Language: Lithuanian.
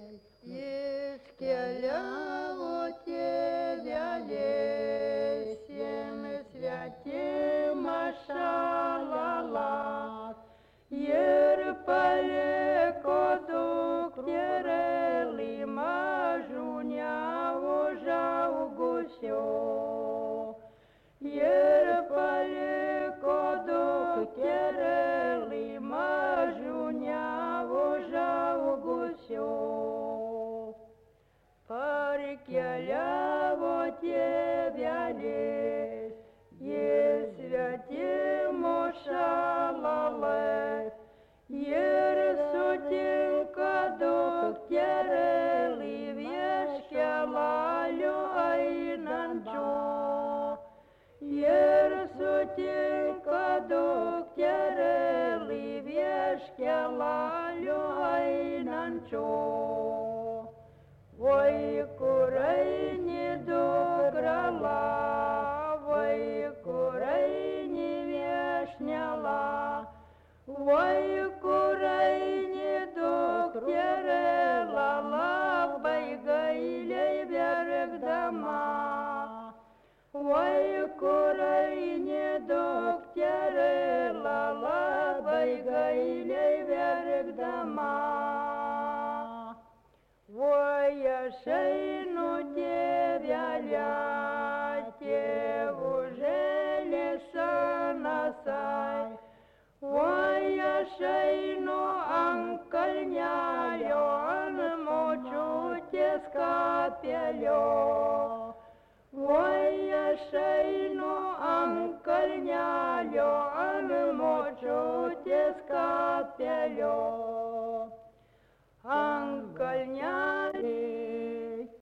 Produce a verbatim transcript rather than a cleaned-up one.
Iškeliavo tėve lėsim svetimą šalalas ir paliko dukterėlį mažunę užaugusio. Ir paliko dukterėlį mažunę užaugusio. Parkeliavo tėvelis į svetimo šalalą ir sutinka dukterėlį vieškelaliu einančiu. Ir sutinka dukterėlį vieškelaliu einančiu. Vai kur eini dukrala, vai kur eini viešnela, vai kur eini dukterėla labai gailiai verkdama. Vai kur eini dukterėla labai gailiai verkdama. Vai aš einu tėvelę, tėvužėlė senasai, vai aš einu ant kalnelio, ant močiutės kapelio. Vai aš einu ant kalnelio, ant močiutės kapelio.